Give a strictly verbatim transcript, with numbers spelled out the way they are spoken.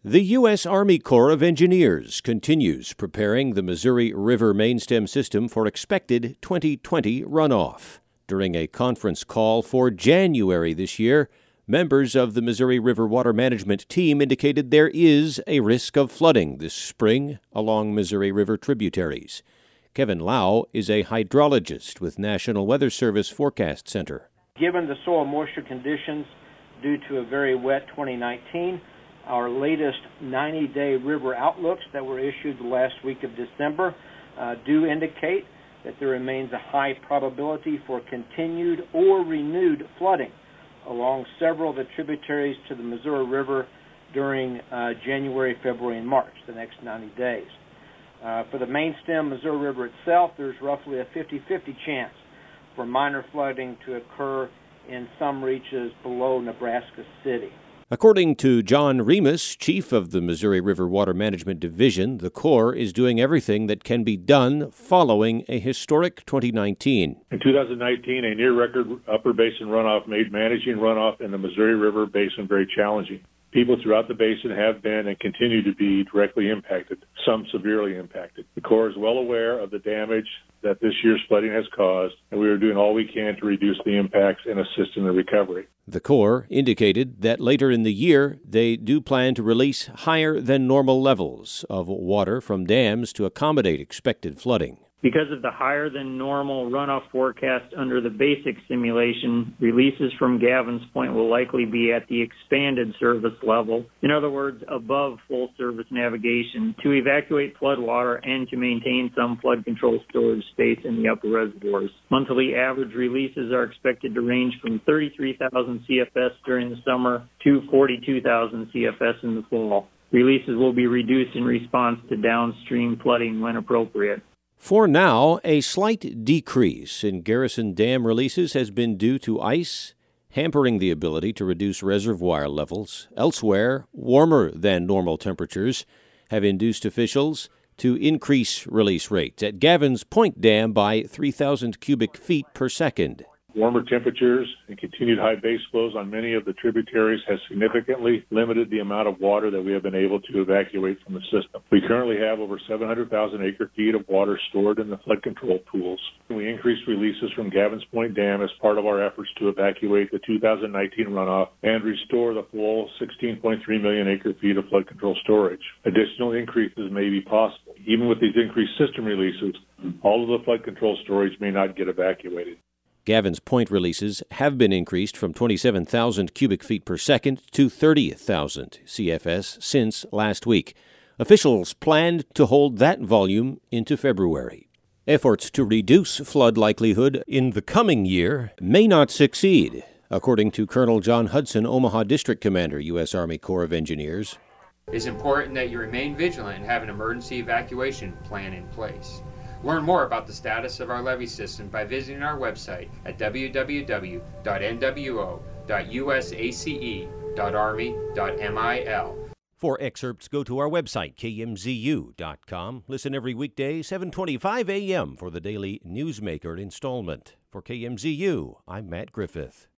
The U S. Army Corps of Engineers continues preparing the Missouri River mainstem system for expected twenty twenty runoff. During a conference call for January this year, members of the Missouri River Water Management Team indicated there is a risk of flooding this spring along Missouri River tributaries. Kevin Lau is a hydrologist with National Weather Service Forecast Center. Given the soil moisture conditions due to a very wet twenty nineteen, our latest ninety-day river outlooks that were issued the last week of December uh, do indicate that there remains a high probability for continued or renewed flooding along several of the tributaries to the Missouri River during uh, January, February, and March, the next ninety days. Uh, for the main stem Missouri River itself, there's roughly a fifty-fifty chance for minor flooding to occur in some reaches below Nebraska City. According to John Remus, chief of the Missouri River Water Management Division, the Corps is doing everything that can be done following a historic twenty nineteen. In two thousand nineteen, a near-record upper basin runoff made managing runoff in the Missouri River basin very challenging. People throughout the basin have been and continue to be directly impacted, some severely impacted. The Corps is well aware of the damage that this year's flooding has caused, and we are doing all we can to reduce the impacts and assist in the recovery. The Corps indicated that later in the year, they do plan to release higher than normal levels of water from dams to accommodate expected flooding. Because of the higher than normal runoff forecast under the basic simulation, releases from Gavins Point will likely be at the expanded service level, in other words, above full service navigation, to evacuate floodwater and to maintain some flood control storage space in the upper reservoirs. Monthly average releases are expected to range from thirty-three thousand C F S during the summer to forty-two thousand C F S in the fall. Releases will be reduced in response to downstream flooding when appropriate. For now, a slight decrease in Garrison Dam releases has been due to ice, hampering the ability to reduce reservoir levels. Elsewhere, warmer than normal temperatures have induced officials to increase release rates at Gavins Point Dam by three thousand cubic feet per second. Warmer temperatures and continued high base flows on many of the tributaries has significantly limited the amount of water that we have been able to evacuate from the system. We currently have over seven hundred thousand acre feet of water stored in the flood control pools. We increased releases from Gavins Point Dam as part of our efforts to evacuate the two thousand nineteen runoff and restore the full sixteen point three million acre feet of flood control storage. Additional increases may be possible. Even with these increased system releases, all of the flood control storage may not get evacuated. Gavins Point releases have been increased from twenty-seven thousand cubic feet per second to thirty thousand C F S since last week. Officials planned to hold that volume into February. Efforts to reduce flood likelihood in the coming year may not succeed, according to Colonel John Hudson, Omaha District Commander, U S. Army Corps of Engineers. It's important that you remain vigilant and have an emergency evacuation plan in place. Learn more about the status of our levee system by visiting our website at w w w dot n w o dot u s a c e dot army dot mil. For excerpts, go to our website, k m z u dot com. Listen every weekday, seven twenty-five a m for the daily Newsmaker installment. For K M Z U, I'm Matt Griffith.